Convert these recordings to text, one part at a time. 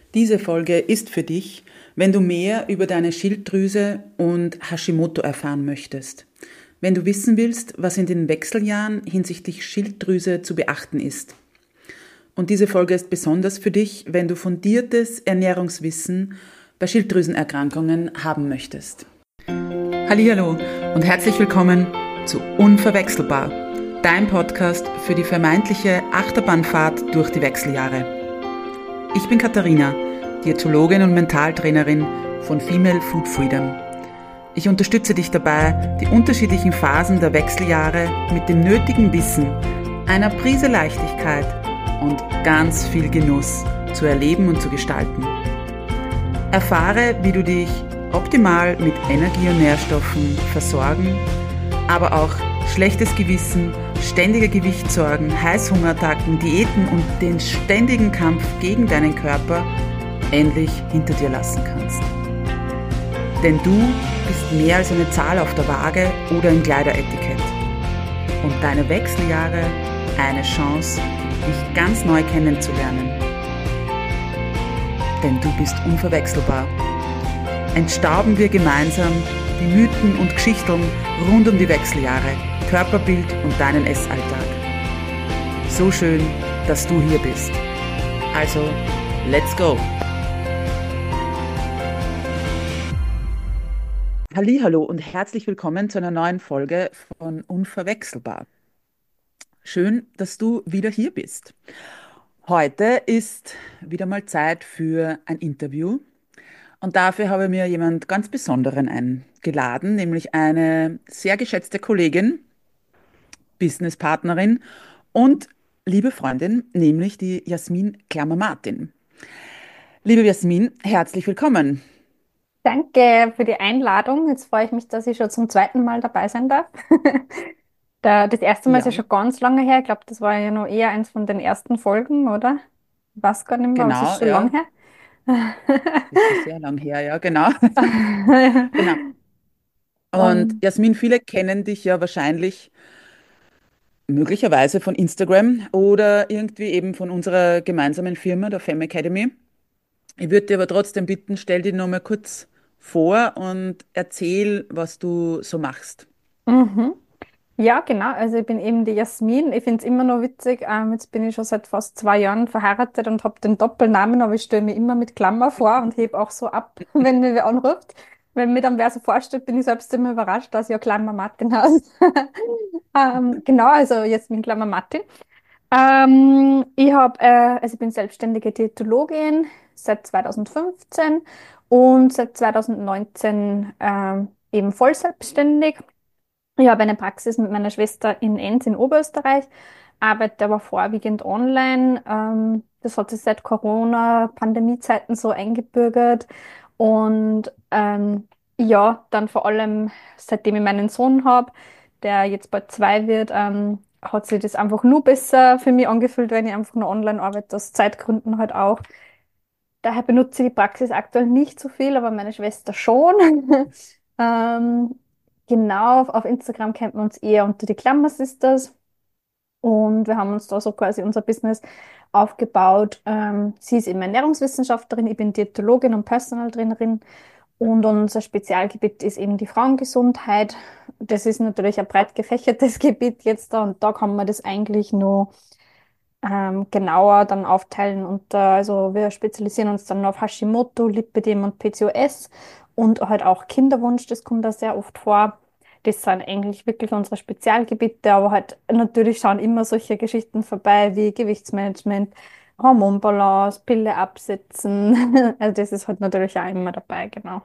Diese Folge ist für dich, wenn du mehr über deine Schilddrüse und Hashimoto erfahren möchtest. Wenn du wissen willst, was in den Wechseljahren hinsichtlich Schilddrüse zu beachten ist. Und diese Folge ist besonders für dich, wenn du fundiertes Ernährungswissen bei Schilddrüsenerkrankungen haben möchtest. Hallihallo und herzlich willkommen zu Unverwechselbar, dein Podcast für die vermeintliche Achterbahnfahrt durch die Wechseljahre. Ich bin Katharina, Diätologin und Mentaltrainerin von Female Food Freedom. Ich unterstütze dich dabei, die unterschiedlichen Phasen der Wechseljahre mit dem nötigen Wissen, einer Prise Leichtigkeit und ganz viel Genuss zu erleben und zu gestalten. Erfahre, wie du dich optimal mit Energie und Nährstoffen versorgen, aber auch schlechtes Gewissen, ständige Gewichtssorgen, Heißhungerattacken, Diäten und den ständigen Kampf gegen deinen Körper endlich hinter dir lassen kannst. Denn du bist mehr als eine Zahl auf der Waage oder ein Kleideretikett. Und deine Wechseljahre eine Chance, dich ganz neu kennenzulernen. Denn du bist unverwechselbar. Entstauben wir gemeinsam die Mythen und Geschichten rund um die Wechseljahre, Körperbild und deinen Essalltag. So schön, dass du hier bist. Also, let's go! Hallihallo und herzlich willkommen zu einer neuen Folge von Unverwechselbar. Schön, dass du wieder hier bist. Heute ist wieder mal Zeit für ein Interview. Und dafür habe ich mir jemand ganz Besonderen eingeladen, nämlich eine sehr geschätzte Kollegin, Businesspartnerin und liebe Freundin, nämlich die Jasmin Klammer-Martin. Liebe Jasmin, herzlich willkommen. Danke für die Einladung. Jetzt freue ich mich, dass ich schon zum zweiten Mal dabei sein darf. Das erste Mal ist ja Ja, schon ganz lange her. Ich glaube, das war ja noch eher eins von den ersten Folgen, oder? Ich weiß gar nicht mehr, aber es ist genau, schon lang ja. her. Ist schon sehr lang her, ja, genau. Genau. Und Und Jasmin, viele kennen dich ja wahrscheinlich möglicherweise von Instagram oder irgendwie eben von unserer gemeinsamen Firma, der Femme Academy. Ich würde dir aber trotzdem bitten, stell dich noch mal kurz vor und erzähl, was du so machst. mhm. Ja, genau. Also ich bin eben die Jasmin. Ich finde es immer noch witzig. Jetzt bin ich schon seit fast 2 Jahren verheiratet und habe den Doppelnamen, aber ich stelle mir immer mit Klammer vor und hebe auch so ab, wenn mir wer anruft. Wenn mir dann wer so vorstellt, bin ich selbst immer überrascht, dass ich ja Klammer Martin heiße. Genau, also Jasmin Klammer Martin. Also ich bin selbstständige Diätologin seit 2015 und seit 2019 eben voll selbstständig. Ich habe eine Praxis mit meiner Schwester in Enns in Oberösterreich, arbeite aber vorwiegend online. Das hat sich seit Corona-Pandemiezeiten so eingebürgert. Und ja, dann vor allem, seitdem ich meinen Sohn habe, der jetzt bald 2 wird, hat sich das einfach nur besser für mich angefühlt, wenn ich einfach nur online arbeite, aus Zeitgründen halt auch. Daher benutze ich die Praxis aktuell nicht so viel, aber meine Schwester schon. Ähm, genau, auf Instagram kennt man uns eher unter die Klammer Sisters und wir haben uns da so quasi unser Business aufgebaut. Sie ist eben Ernährungswissenschaftlerin, ich bin Diätologin und Personal Trainerin und unser Spezialgebiet ist eben die Frauengesundheit. Das ist natürlich ein breit gefächertes Gebiet jetzt da und da kann man das eigentlich nur genauer dann aufteilen. Und also wir spezialisieren uns dann auf Hashimoto, Lipidem und PCOS und halt auch Kinderwunsch, das kommt da sehr oft vor. Das sind eigentlich wirklich unsere Spezialgebiete, aber halt natürlich schauen immer solche Geschichten vorbei wie Gewichtsmanagement, Hormonbalance, Pille absetzen. Also das ist halt natürlich auch immer dabei, genau.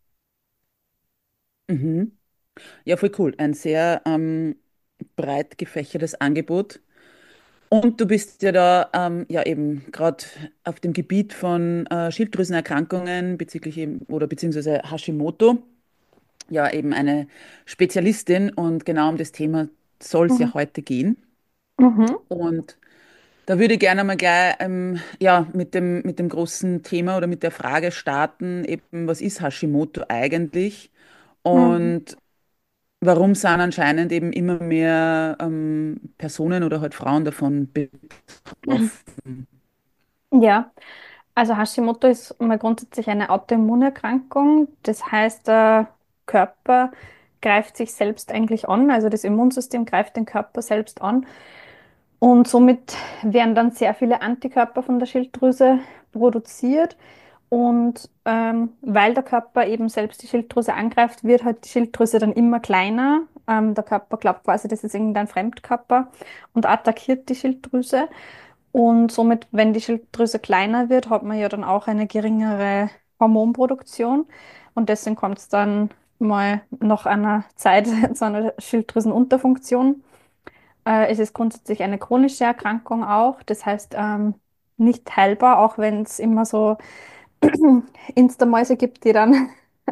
Mhm. Ja, voll cool. Ein sehr breit gefächertes Angebot. Und du bist ja da ja eben gerade auf dem Gebiet von Schilddrüsenerkrankungen bezüglich eben oder beziehungsweise Hashimoto ja eben eine Spezialistin und genau um das Thema soll es Mhm. ja heute gehen. Mhm. Und da würde ich gerne mal gleich ja, mit dem großen Thema oder mit der Frage starten, eben, was ist Hashimoto eigentlich? Mhm. Und warum sind anscheinend eben immer mehr Personen oder halt Frauen davon betroffen? Ja. Also Hashimoto ist mal grundsätzlich eine Autoimmunerkrankung. Das heißt, der Körper greift sich selbst eigentlich an, also das Immunsystem greift den Körper selbst an und somit werden dann sehr viele Antikörper von der Schilddrüse produziert. Und weil der Körper eben selbst die Schilddrüse angreift, wird halt die Schilddrüse dann immer kleiner. Der Körper glaubt quasi, das ist irgendein Fremdkörper und attackiert die Schilddrüse. Und somit, wenn die Schilddrüse kleiner wird, hat man ja dann auch eine geringere Hormonproduktion. Und deswegen kommt es dann mal nach einer Zeit zu einer Schilddrüsenunterfunktion. Es ist grundsätzlich eine chronische Erkrankung auch. Das heißt, nicht heilbar, auch wenn es immer so Insta-Mäuse gibt, die dann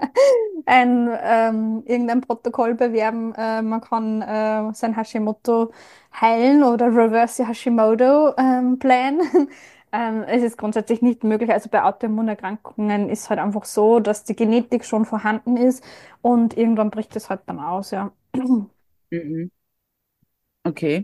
irgendein Protokoll bewerben. Man kann sein Hashimoto heilen oder Reverse Hashimoto Plan. Es ist grundsätzlich nicht möglich. Also bei Autoimmunerkrankungen ist halt einfach so, dass die Genetik schon vorhanden ist und irgendwann bricht es halt dann aus, ja. Mhm. Okay.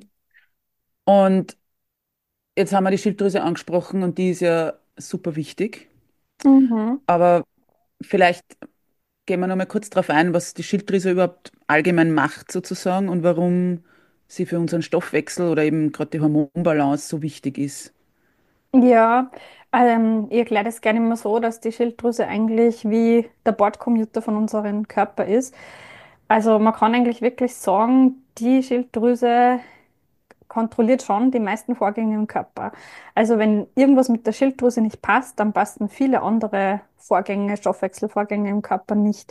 Und jetzt haben wir die Schilddrüse angesprochen und die ist ja super wichtig. Mhm. Aber vielleicht gehen wir noch mal kurz darauf ein, was die Schilddrüse überhaupt allgemein macht sozusagen und warum sie für unseren Stoffwechsel oder eben gerade die Hormonbalance so wichtig ist. Ja, ich erkläre das gerne immer so, dass die Schilddrüse eigentlich wie der Bordcomputer von unserem Körper ist. Also man kann eigentlich wirklich sagen, die Schilddrüse kontrolliert schon die meisten Vorgänge im Körper. Also wenn irgendwas mit der Schilddrüse nicht passt, dann passen viele andere Vorgänge, Stoffwechselvorgänge im Körper nicht.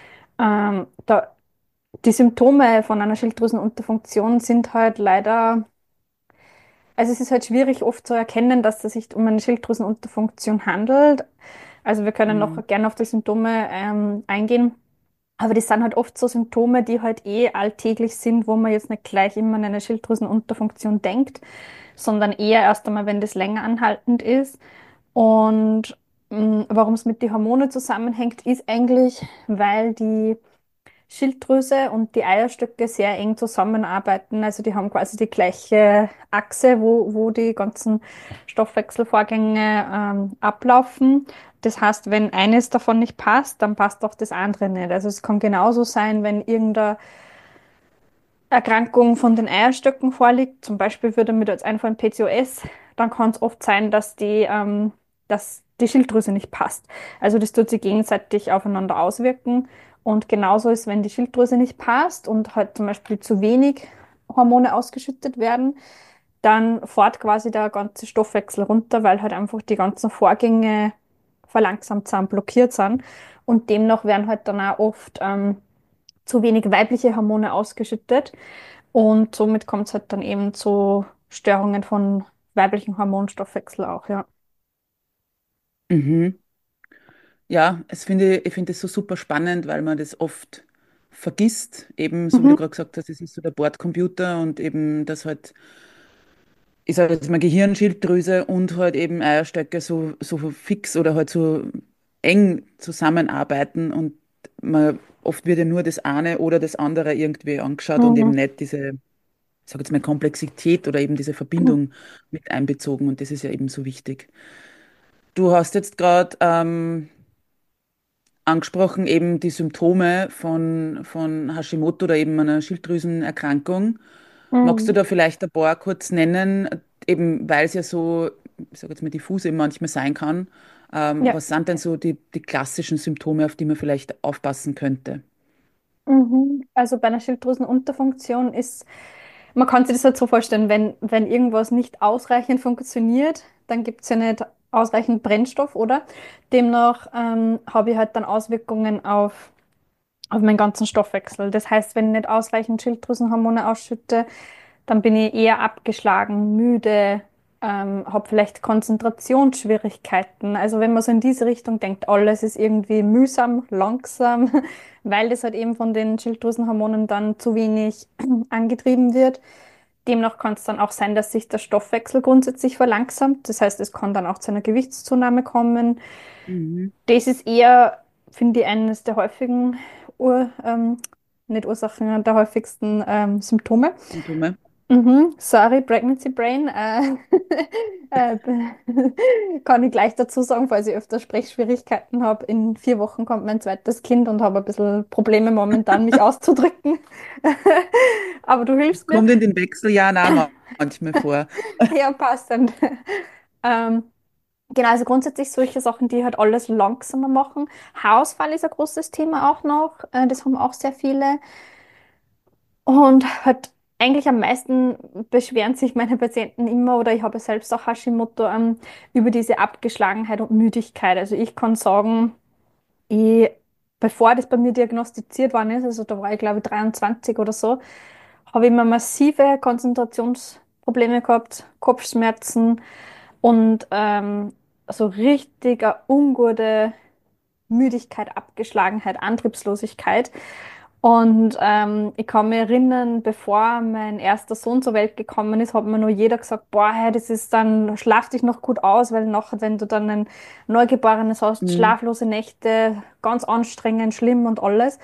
Da, die Symptome von einer Schilddrüsenunterfunktion sind halt leider, also es ist halt schwierig oft zu erkennen, dass es sich um eine Schilddrüsenunterfunktion handelt. Also wir können Mhm. noch gerne auf die Symptome eingehen. Aber das sind halt oft so Symptome, die halt eh alltäglich sind, wo man jetzt nicht gleich immer an eine Schilddrüsenunterfunktion denkt, sondern eher erst einmal, wenn das länger anhaltend ist. Und warum es mit den Hormonen zusammenhängt, ist eigentlich, weil die Schilddrüse und die Eierstöcke sehr eng zusammenarbeiten. Also die haben quasi die gleiche Achse, wo die ganzen Stoffwechselvorgänge ablaufen. Das heißt, wenn eines davon nicht passt, dann passt auch das andere nicht. Also es kann genauso sein, wenn irgendeine Erkrankung von den Eierstöcken vorliegt, zum Beispiel würde mir da jetzt einfallen PCOS, dann kann es oft sein, dass die Schilddrüse nicht passt. Also das tut sich gegenseitig aufeinander auswirken. Und genauso ist, wenn die Schilddrüse nicht passt und halt zum Beispiel zu wenig Hormone ausgeschüttet werden, dann fährt quasi der ganze Stoffwechsel runter, weil halt einfach die ganzen Vorgänge verlangsamt sind, blockiert sind. Und demnach werden halt dann auch oft zu wenig weibliche Hormone ausgeschüttet. Und somit kommt es halt dann eben zu Störungen von weiblichen Hormonstoffwechsel auch, ja. Mhm. Ja, ich finde es so super spannend, weil man das oft vergisst. Eben, so wie du Mhm. gerade gesagt hast, es ist so der Bordcomputer und eben das halt, ich sage jetzt mal Gehirn, Schilddrüse und halt eben Eierstöcke so fix oder halt so eng zusammenarbeiten und oft wird ja nur das eine oder das andere irgendwie angeschaut und eben Mhm. nicht diese, ich sage jetzt mal Komplexität oder eben diese Verbindung mit einbezogen und das ist ja eben so wichtig. Du hast jetzt gerade angesprochen, eben die Symptome von Hashimoto oder eben einer Schilddrüsenerkrankung. Magst du Mhm. da vielleicht ein paar kurz nennen, eben weil es ja so, ich sage jetzt mal diffus eben manchmal sein kann. Ja. Was sind denn so die klassischen Symptome, auf die man vielleicht aufpassen könnte? Also bei einer Schilddrüsenunterfunktion ist, man kann sich das halt so vorstellen, wenn irgendwas nicht ausreichend funktioniert, dann gibt es ja nicht ausreichend Brennstoff, oder? Demnach habe ich halt dann Auswirkungen auf meinen ganzen Stoffwechsel. Das heißt, wenn ich nicht ausreichend Schilddrüsenhormone ausschütte, dann bin ich eher abgeschlagen, müde, habe vielleicht Konzentrationsschwierigkeiten. Also wenn man so in diese Richtung denkt, alles ist irgendwie mühsam, langsam, weil das halt eben von den Schilddrüsenhormonen dann zu wenig angetrieben wird. Demnach kann es dann auch sein, dass sich der Stoffwechsel grundsätzlich verlangsamt. Das heißt, es kann dann auch zu einer Gewichtszunahme kommen. Mhm. Das ist eher, finde ich, eines der häufigen nicht Ursachen, der häufigsten Symptome. Symptome? Sorry, Pregnancy Brain. Äh, kann ich gleich dazu sagen, falls ich öfter Sprechschwierigkeiten habe. In 4 Wochen kommt mein zweites Kind und habe ein bisschen Probleme momentan, mich auszudrücken. Aber du hilfst mir. Kommt in den Wechseljahren auch manchmal vor. Ja, passend. Ähm, genau, also grundsätzlich solche Sachen, die halt alles langsamer machen. Haarausfall ist ein großes Thema auch noch. Das haben auch sehr viele. Und halt eigentlich am meisten beschweren sich meine Patienten immer, oder ich habe selbst auch Hashimoto, über diese Abgeschlagenheit und Müdigkeit. Also ich kann sagen, ich, bevor das bei mir diagnostiziert worden ist, also da war ich glaube ich 23 oder so, habe ich immer massive Konzentrationsprobleme gehabt, Kopfschmerzen und so richtig eine ungute Müdigkeit, Abgeschlagenheit, Antriebslosigkeit. Und ich kann mich erinnern, bevor mein erster Sohn zur Welt gekommen ist, hat mir nur jeder gesagt, boah, hey, das ist dann, schlaf dich noch gut aus, weil nachher, wenn du dann ein Neugeborenes hast, Mhm. schlaflose Nächte, ganz anstrengend, schlimm und alles.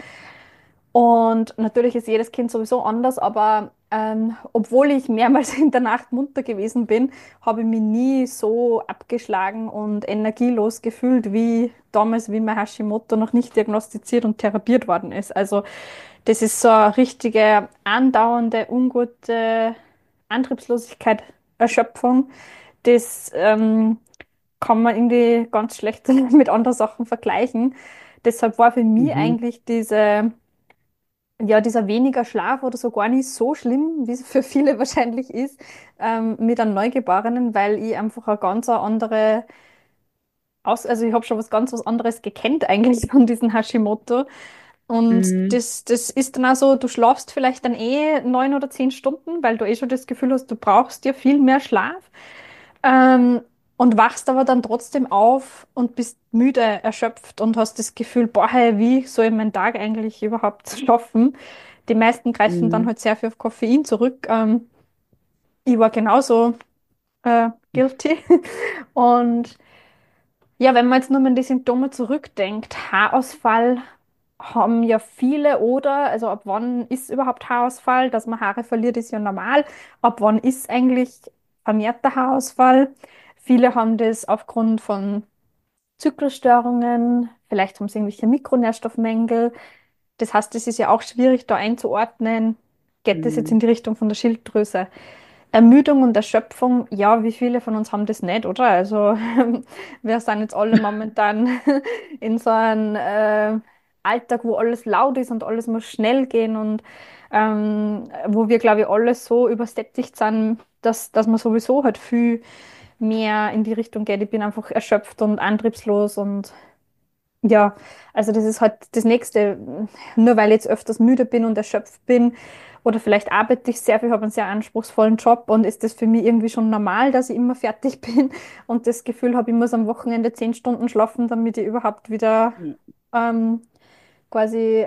Und natürlich ist jedes Kind sowieso anders, aber obwohl ich mehrmals in der Nacht munter gewesen bin, habe ich mich nie so abgeschlagen und energielos gefühlt wie damals, wie mein Hashimoto noch nicht diagnostiziert und therapiert worden ist. Also das ist so eine richtige andauernde, ungute Antriebslosigkeit, Erschöpfung. Das kann man irgendwie ganz schlecht mit anderen Sachen vergleichen. Deshalb war für mich Mhm. eigentlich dieser weniger Schlaf oder so gar nicht so schlimm, wie es für viele wahrscheinlich ist, mit einem Neugeborenen, weil ich einfach eine ganz andere also ich habe schon was anderes gekannt eigentlich von diesem Hashimoto. Und Mhm. das ist dann auch so, du schlafst vielleicht dann 9 oder 10 Stunden, weil du schon das Gefühl hast, du brauchst ja viel mehr Schlaf. Ähm, und wachst aber dann trotzdem auf und bist müde, erschöpft und hast das Gefühl, boah, hey, wie soll ich meinen Tag eigentlich überhaupt schaffen? Die meisten greifen dann Mhm. halt sehr viel auf Koffein zurück. Ich war genauso guilty. Und ja, wenn man jetzt nur mal an die Symptome zurückdenkt, Haarausfall haben ja viele, oder, also ab wann ist überhaupt Haarausfall? Dass man Haare verliert, ist ja normal. Ab wann ist eigentlich vermehrter Haarausfall? Viele haben das aufgrund von Zyklusstörungen, vielleicht haben sie irgendwelche Mikronährstoffmängel. Das heißt, es ist ja auch schwierig da einzuordnen. Geht das jetzt in Mhm. die Richtung von der Schilddrüse? Ermüdung und Erschöpfung, ja, wie viele von uns haben das nicht, oder? Also wir sind jetzt alle momentan in so einem Alltag, wo alles laut ist und alles muss schnell gehen und wo wir, glaube ich, alle so übersättigt sind, dass man sowieso halt viel mehr in die Richtung geht. Ich bin einfach erschöpft und antriebslos und ja, also das ist halt das Nächste. Nur weil ich jetzt öfters müde bin und erschöpft bin oder vielleicht arbeite ich sehr viel, habe einen sehr anspruchsvollen Job und ist das für mich irgendwie schon normal, dass ich immer fertig bin und das Gefühl habe, ich muss am Wochenende 10 Stunden schlafen, damit ich überhaupt wieder Ja. ähm, quasi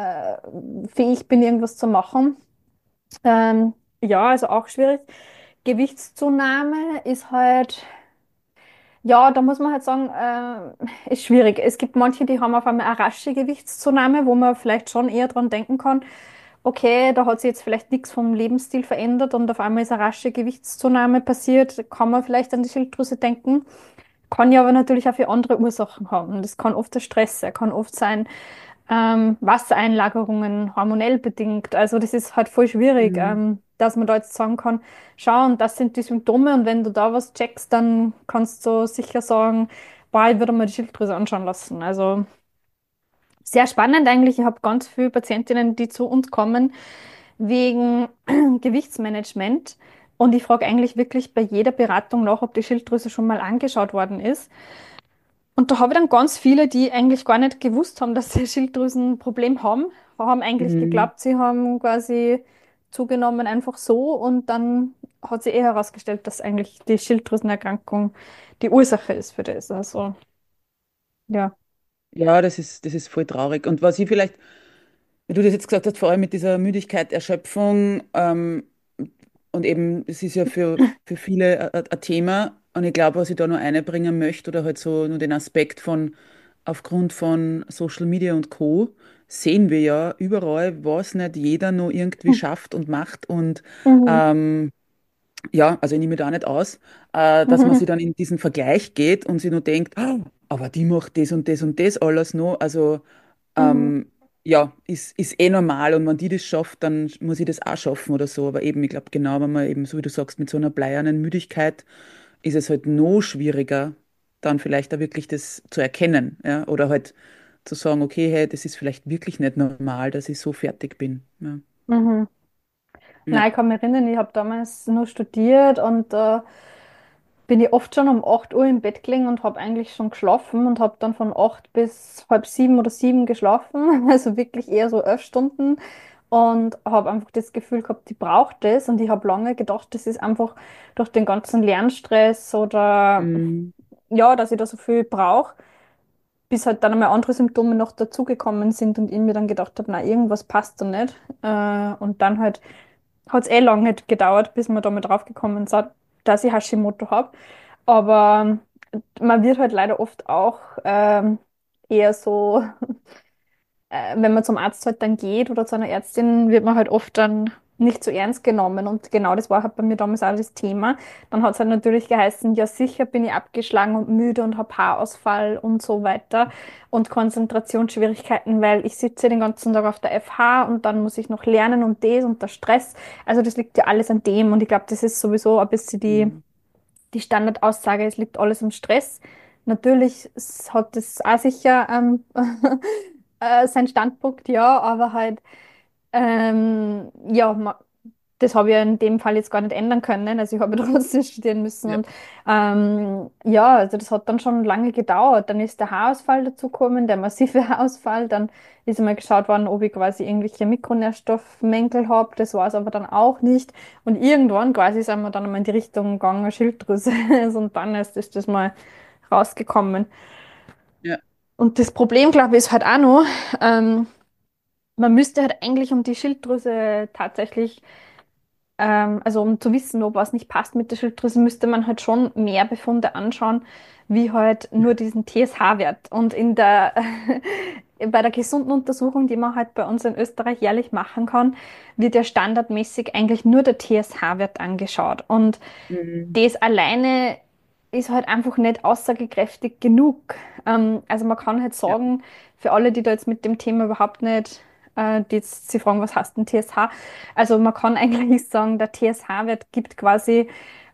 fähig bin, irgendwas zu machen. Ähm, ja, also auch schwierig. Gewichtszunahme ist halt ja, da muss man halt sagen, ist schwierig. Es gibt manche, die haben auf einmal eine rasche Gewichtszunahme, wo man vielleicht schon eher dran denken kann, okay, da hat sich jetzt vielleicht nichts vom Lebensstil verändert und auf einmal ist eine rasche Gewichtszunahme passiert, kann man vielleicht an die Schilddrüse denken. Kann ja aber natürlich auch für andere Ursachen haben. Das kann oft der Stress sein, kann oft sein, Wassereinlagerungen hormonell bedingt. Also das ist halt voll schwierig, Mhm. dass man da jetzt sagen kann, schau, und das sind die Symptome und wenn du da was checkst, dann kannst du sicher sagen, boah, ich würde mal die Schilddrüse anschauen lassen. Also sehr spannend eigentlich. Ich habe ganz viele Patientinnen, die zu uns kommen wegen Gewichtsmanagement. Und ich frage eigentlich wirklich bei jeder Beratung nach, ob die Schilddrüse schon mal angeschaut worden ist. Und da habe ich dann ganz viele, die eigentlich gar nicht gewusst haben, dass sie ein Schilddrüsenproblem haben, haben eigentlich Mhm. geglaubt, sie haben quasi zugenommen einfach so und dann hat sich herausgestellt, dass eigentlich die Schilddrüsenerkrankung die Ursache ist für das. Also ja. Ja, das ist voll traurig. Und was ich vielleicht, wie du das jetzt gesagt hast, vor allem mit dieser Müdigkeit, Erschöpfung, und eben, es ist ja für viele ein Thema. Und ich glaube, was ich da nur einbringen möchte, oder halt so nur den Aspekt von aufgrund von Social Media und Co., sehen wir ja überall, was nicht jeder nur irgendwie schafft und macht und Mhm. ähm, ja, also ich nehme mich da nicht aus, dass man sich Mhm. dann in diesen Vergleich geht und sich nur denkt, "Ah, aber die macht das und das und das alles noch. Also Mhm. ja, ist eh normal und wenn die das schafft, dann muss ich das auch schaffen oder so. Aber eben, ich glaube, genau, wenn man eben, so wie du sagst, mit so einer bleiernen Müdigkeit ist es halt noch schwieriger, dann vielleicht da wirklich das zu erkennen, ja, oder halt zu sagen, okay, hey, das ist vielleicht wirklich nicht normal, dass ich so fertig bin. Ja, Mhm. ja. Nein, ich kann mich erinnern, ich habe damals nur studiert und bin ich oft schon um 8 Uhr im Bett gelegen und habe eigentlich schon geschlafen und habe dann von 8 bis halb 7 oder 7 geschlafen, also wirklich eher so 11 Stunden und habe einfach das Gefühl gehabt, ich brauche das und ich habe lange gedacht, das ist einfach durch den ganzen Lernstress oder Mm, ja, dass ich da so viel brauche, bis halt dann einmal andere Symptome noch dazugekommen sind und ich mir dann gedacht habe, na, irgendwas passt da nicht. Und dann halt hat es eh lange nicht gedauert, bis wir da mal drauf gekommen sind, dass ich Hashimoto habe. Aber man wird halt leider oft auch eher so wenn man zum Arzt halt dann geht oder zu einer Ärztin, wird man halt oft dann nicht so ernst genommen. Und genau das war halt bei mir damals auch das Thema. Dann hat es halt natürlich geheißen, ja sicher bin ich abgeschlagen und müde und habe Haarausfall und so weiter und Konzentrationsschwierigkeiten, weil ich sitze den ganzen Tag auf der FH und dann muss ich noch lernen und das und der Stress. Also das liegt ja alles an dem und ich glaube, das ist sowieso ein bisschen mm, die Standardaussage, es liegt alles am Stress. Natürlich hat es auch sicher sein Standpunkt, ja, aber halt, ja, das habe ich ja in dem Fall jetzt gar nicht ändern können. Also ich habe ja trotzdem studieren müssen ja. und ja, also das hat dann schon lange gedauert. Dann ist der Haarausfall dazugekommen, der massive Haarausfall. Dann ist einmal geschaut worden, ob ich quasi irgendwelche Mikronährstoffmängel habe. Das war es aber dann auch nicht. Und irgendwann quasi sind wir dann einmal in die Richtung gegangen, Schilddrüse. Und dann erst ist das mal rausgekommen. Ja. Und das Problem, glaube ich, ist halt auch noch, ähm, man müsste halt eigentlich um die Schilddrüse tatsächlich, also um zu wissen, ob was nicht passt mit der Schilddrüse, müsste man halt schon mehr Befunde anschauen, wie halt nur diesen TSH-Wert. Und bei der gesunden Untersuchung, die man halt bei uns in Österreich jährlich machen kann, wird ja standardmäßig eigentlich nur der TSH-Wert angeschaut. Und Mm, das alleine ist halt einfach nicht aussagekräftig genug. Also man kann halt ja. sagen, für alle, die da jetzt mit dem Thema überhaupt nicht, die jetzt sie fragen, was heißt denn TSH? Also man kann eigentlich sagen, der TSH-Wert gibt quasi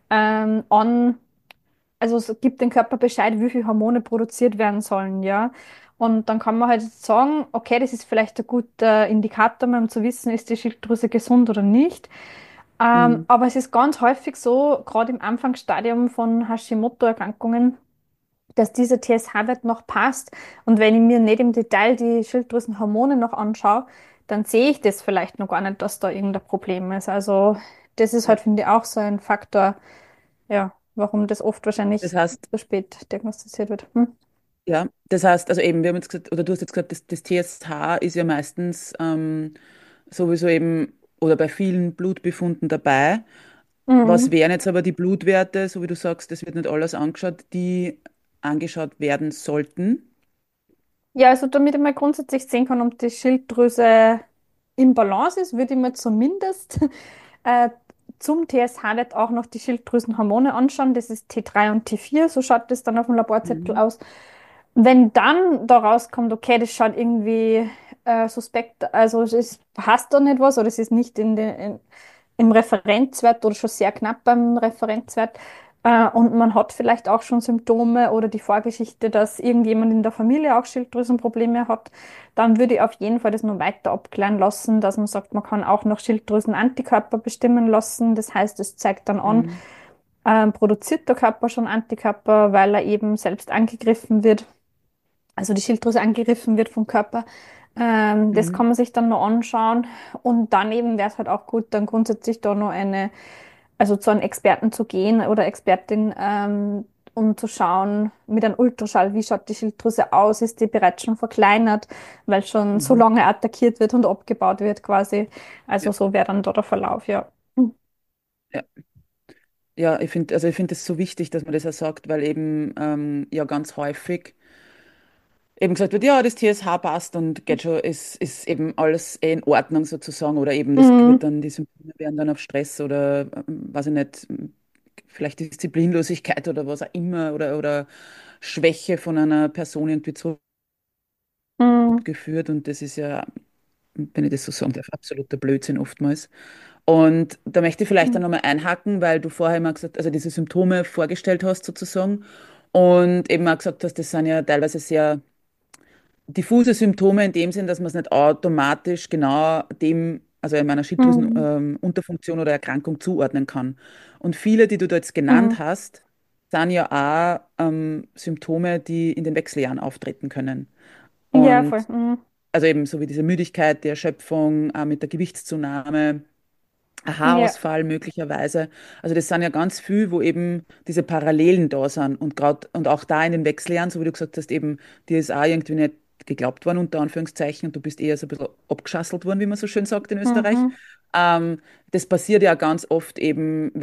an, also es gibt dem Körper Bescheid, wie viele Hormone produziert werden sollen, ja. Und dann kann man halt sagen, okay, das ist vielleicht ein guter Indikator, um zu wissen, ist die Schilddrüse gesund oder nicht. Mm, Aber es ist ganz häufig so, gerade im Anfangsstadium von Hashimoto-Erkrankungen, dass dieser TSH-Wert noch passt. Und wenn ich mir nicht im Detail die Schilddrüsenhormone noch anschaue, dann sehe ich das vielleicht noch gar nicht, dass da irgendein Problem ist. Also das ist ja. halt, finde ich, auch so ein Faktor, ja, warum das oft Das wahrscheinlich heißt, so spät diagnostiziert wird. Hm? ja, das heißt, also eben, wir haben jetzt gesagt, oder du hast jetzt gesagt, das TSH ist ja meistens sowieso eben oder bei vielen Blutbefunden dabei. Was Mhm. wären jetzt aber die Blutwerte, so wie du sagst, das wird nicht alles angeschaut, die angeschaut werden sollten? Ja, also damit ich mal grundsätzlich sehen kann, ob die Schilddrüse im Balance ist, würde ich mir zumindest äh, zum TSH-Wert auch noch die Schilddrüsenhormone anschauen. Das ist T3 und T4, so schaut das dann auf dem Laborzettel Mhm. aus. Wenn dann da rauskommt, okay, das schaut irgendwie suspekt, also es passt da nicht was oder es ist nicht im Referenzwert oder schon sehr knapp beim Referenzwert, und man hat vielleicht auch schon Symptome oder die Vorgeschichte, dass irgendjemand in der Familie auch Schilddrüsenprobleme hat, dann würde ich auf jeden Fall das noch weiter abklären lassen, dass man sagt, man kann auch noch Schilddrüsenantikörper bestimmen lassen. Das heißt, es zeigt dann an, Mhm. produziert der Körper schon Antikörper, weil er eben selbst angegriffen wird, also die Schilddrüse angegriffen wird vom Körper. Das Mhm. kann man sich dann noch anschauen. Und daneben wäre es halt auch gut, dann grundsätzlich da noch also zu einem Experten zu gehen oder Expertin, um zu schauen mit einem Ultraschall, wie schaut die Schilddrüse aus, ist die bereits schon verkleinert, weil schon so Mhm. lange attackiert wird und abgebaut wird quasi. Also Ja, so wäre dann da der Verlauf, ja. ja. Ja, ich finde es so wichtig, dass man das auch sagt, weil eben ja ganz häufig eben gesagt wird, ja, das TSH passt und geht schon, ist eben alles in Ordnung sozusagen. Oder eben, das wird Mhm. dann, die Symptome werden dann auf Stress oder, weiß ich nicht, vielleicht Disziplinlosigkeit oder was auch immer oder Schwäche von einer Person irgendwie Mhm. zurückgeführt. Und das ist ja, wenn ich das so sagen darf, absoluter Blödsinn oftmals. Und da möchte ich vielleicht dann Mhm. nochmal einhaken, weil du vorher immer gesagt, also diese Symptome vorgestellt hast sozusagen und eben auch gesagt hast, das sind ja teilweise sehr diffuse Symptome in dem Sinn, dass man es nicht automatisch genau dem, also in meiner Mhm. Schilddrüsenunterfunktion oder Erkrankung zuordnen kann. Und viele, die du da jetzt genannt Mhm. hast, sind ja auch Symptome, die in den Wechseljahren auftreten können. Ja, voll. Und also eben so wie diese Müdigkeit, die Erschöpfung, mit der Gewichtszunahme, ein Ja. Haarausfall möglicherweise. Also das sind ja ganz viel, wo eben diese Parallelen da sind. Und gerade und auch da in den Wechseljahren, so wie du gesagt hast, eben dir ist auch irgendwie nicht geglaubt worden, unter Anführungszeichen, und du bist eher so ein bisschen abgeschasselt worden, wie man so schön sagt in Österreich. Mhm. Ähm, Das passiert ja ganz oft eben,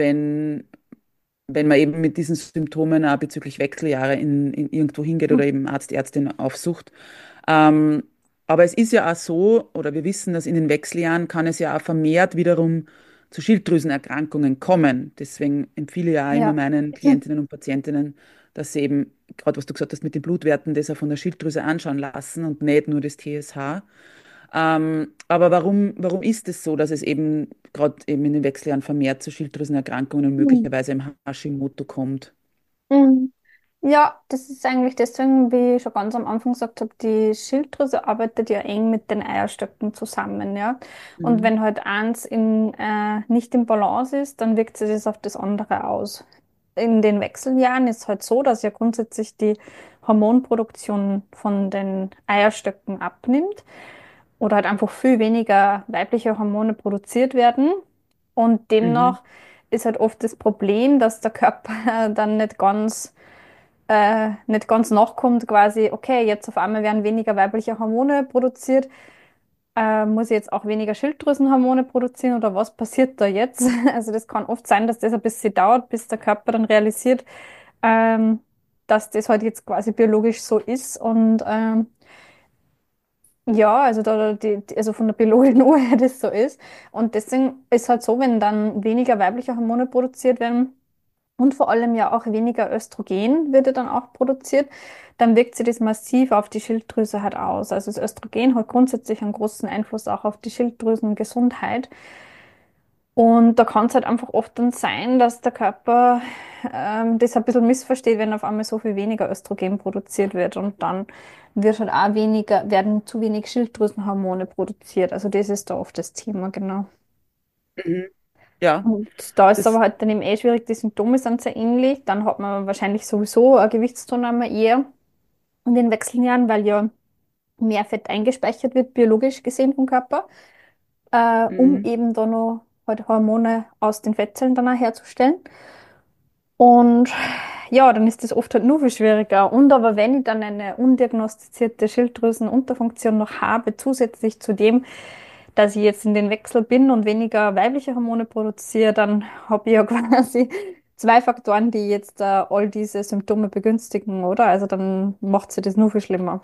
wenn man eben mit diesen Symptomen auch bezüglich Wechseljahre in irgendwo hingeht oder eben Arzt, Ärztin aufsucht. Ähm, aber es ist ja auch so, oder wir wissen, dass in den Wechseljahren kann es ja auch vermehrt wiederum zu Schilddrüsenerkrankungen kommen. Deswegen empfehle ich ja auch immer Ja. meinen Klientinnen und Patientinnen, dass sie eben, gerade was du gesagt hast mit den Blutwerten, das auch von der Schilddrüse anschauen lassen und nicht nur das TSH. Aber warum ist es so, dass es eben gerade eben in den Wechseljahren vermehrt zu Schilddrüsenerkrankungen und Mhm. möglicherweise im Hashimoto kommt? Mhm. Ja, das ist eigentlich deswegen, wie ich schon ganz am Anfang gesagt habe, die Schilddrüse arbeitet ja eng mit den Eierstöcken zusammen, ja. Und Mhm. wenn halt eins nicht im Balance ist, dann wirkt sich das auf das andere aus. In den Wechseljahren ist halt so, dass ja grundsätzlich die Hormonproduktion von den Eierstöcken abnimmt oder halt einfach viel weniger weibliche Hormone produziert werden. Und Mhm. demnach ist halt oft das Problem, dass der Körper dann nicht ganz nachkommt, quasi, okay, jetzt auf einmal werden weniger weibliche Hormone produziert, muss ich jetzt auch weniger Schilddrüsenhormone produzieren oder was passiert da jetzt? Also das kann oft sein, dass das ein bisschen dauert, bis der Körper dann realisiert, ähm, dass das halt jetzt quasi biologisch so ist und ja, also also von der biologischen Uhr her das so ist. Und deswegen ist halt so, wenn dann weniger weibliche Hormone produziert werden, und vor allem ja auch weniger Östrogen wird ja dann auch produziert, dann wirkt sich das massiv auf die Schilddrüse halt aus. Also das Östrogen hat grundsätzlich einen großen Einfluss auch auf die Schilddrüsengesundheit. Und da kann es halt einfach oft dann sein, dass der Körper das ein bisschen missversteht, wenn auf einmal so viel weniger Östrogen produziert wird. Und dann wird halt auch werden zu wenig Schilddrüsenhormone produziert. Also das ist da oft das Thema, genau. Mhm. Ja, Und da ist aber das, halt dann eben schwierig, die Symptome sind sehr ähnlich. Dann hat man wahrscheinlich sowieso eine Gewichtszunahme eher in den Wechseljahren, weil ja mehr Fett eingespeichert wird, biologisch gesehen vom Körper, um mhm. eben da noch halt Hormone aus den Fettzellen dann auch herzustellen. Und ja, dann ist das oft halt nur viel schwieriger. Und aber wenn ich dann eine undiagnostizierte Schilddrüsenunterfunktion noch habe, zusätzlich zu dem, dass ich jetzt in den Wechsel bin und weniger weibliche Hormone produziere, dann habe ich ja quasi zwei Faktoren, die jetzt all diese Symptome begünstigen, oder? Also dann macht sie das nur viel schlimmer.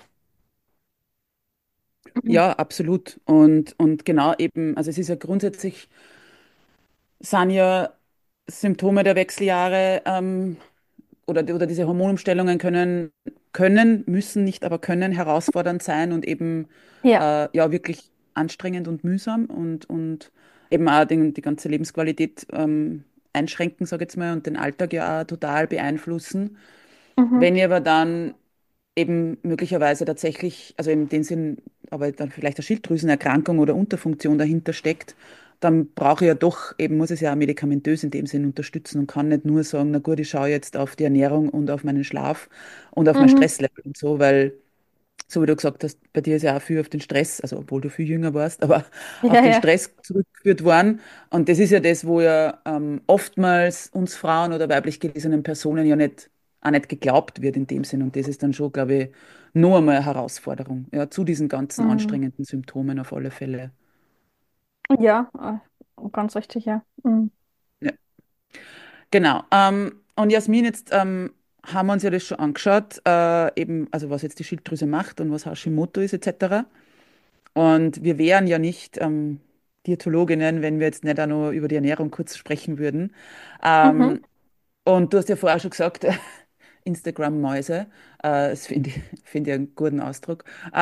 Mhm. Ja, absolut. Und genau eben, also es ist ja grundsätzlich, sind ja Symptome der Wechseljahre oder diese Hormonumstellungen müssen nicht, aber können herausfordernd sein und eben Ja. ja wirklich anstrengend und mühsam und eben auch die ganze Lebensqualität einschränken, sage ich jetzt mal, und den Alltag ja auch total beeinflussen. Mhm. Wenn ihr aber dann eben möglicherweise tatsächlich, also in dem Sinn, aber dann vielleicht eine Schilddrüsenerkrankung oder Unterfunktion dahinter steckt, dann brauche ich ja doch, eben muss es ja auch medikamentös in dem Sinn unterstützen und kann nicht nur sagen, na gut, ich schaue jetzt auf die Ernährung und auf meinen Schlaf und auf mein Mhm. Stresslevel und so, weil, so wie du gesagt hast, bei dir ist ja auch viel auf den Stress, also obwohl du viel jünger warst, aber auf Ja, den ja. Stress zurückgeführt worden. Und das ist ja das, wo ja oftmals uns Frauen oder weiblich gelesenen Personen ja nicht, auch nicht geglaubt wird in dem Sinn. Und das ist dann schon, glaube ich, nur einmal eine Herausforderung, ja, zu diesen ganzen Mhm. anstrengenden Symptomen auf alle Fälle. Ja, ganz richtig, ja. Mhm. Ja, genau. Und Jasmin, jetzt haben wir uns ja das schon angeschaut, eben, also was jetzt die Schilddrüse macht und was Hashimoto ist, etc. Und wir wären ja nicht Diätologinnen, wenn wir jetzt nicht auch noch über die Ernährung kurz sprechen würden. Mhm. Ähm, und du hast ja vorher schon gesagt, Instagram-Mäuse, das finde ich einen guten Ausdruck.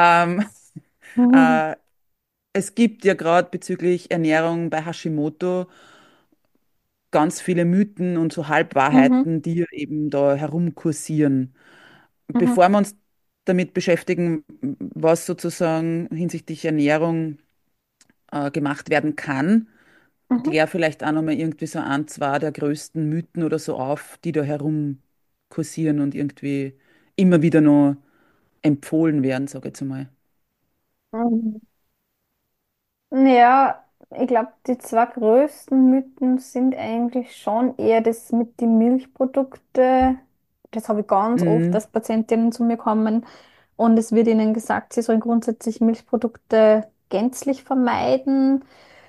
Mhm. Äh, Es gibt ja gerade bezüglich Ernährung bei Hashimoto ganz viele Mythen und so Mhm. Halbwahrheiten, die ja eben da herumkursieren. Mhm. Bevor wir uns damit beschäftigen, was sozusagen hinsichtlich Ernährung gemacht werden kann, Mhm. klär vielleicht auch nochmal irgendwie so ein, zwei der größten Mythen oder so auf, die da herumkursieren und irgendwie immer wieder noch empfohlen werden, sage ich jetzt mal. Mhm. Ja, ich glaube, die zwei größten Mythen sind eigentlich schon eher das mit den Milchprodukten. Das habe ich ganz oft, Mhm. dass Patientinnen zu mir kommen und es wird ihnen gesagt, sie sollen grundsätzlich Milchprodukte gänzlich vermeiden,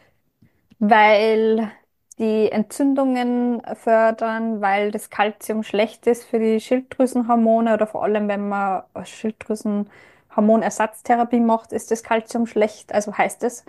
weil die Entzündungen fördern, weil das Kalzium schlecht ist für die Schilddrüsenhormone oder vor allem, wenn man Schilddrüsenhormonersatztherapie macht, ist das Kalzium schlecht, also heißt es.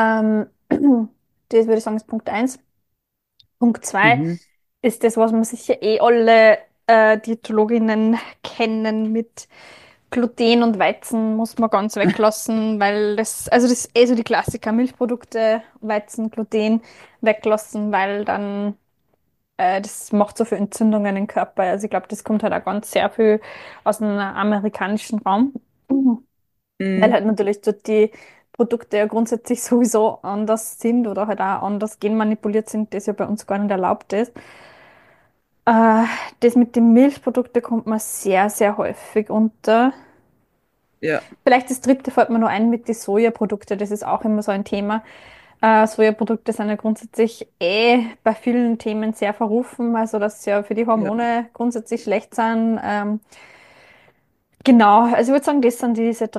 Das würde ich sagen, ist Punkt eins. Punkt zwei Mhm. ist das, was man sicher eh alle Diätologinnen kennen mit Gluten und Weizen muss man ganz weglassen, weil das ist eh so die Klassiker, Milchprodukte, Weizen, Gluten weglassen, weil dann das macht so viel Entzündungen im Körper. Also ich glaube, das kommt halt auch ganz sehr viel aus dem amerikanischen Raum, weil Mhm. halt natürlich dort die Produkte ja grundsätzlich sowieso anders sind oder halt auch anders genmanipuliert sind, das ja bei uns gar nicht erlaubt ist. Äh, Das mit den Milchprodukten kommt mir sehr, sehr häufig unter. Ja. Vielleicht das dritte fällt mir nur ein mit den Sojaprodukten, das ist auch immer so ein Thema. Sojaprodukte sind ja grundsätzlich bei vielen Themen sehr verrufen, also dass sie ja für die Ja. Hormone grundsätzlich schlecht sind. Genau, also ich würde sagen, das sind diese